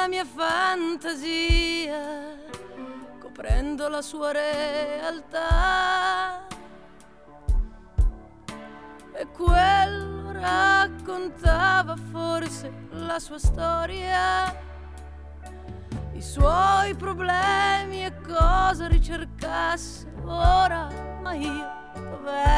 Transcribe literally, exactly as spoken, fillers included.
mia fantasia, coprendo la sua realtà. E quello raccontava forse la sua storia, i suoi problemi e cosa ricercasse ora. Ma io dov'ero?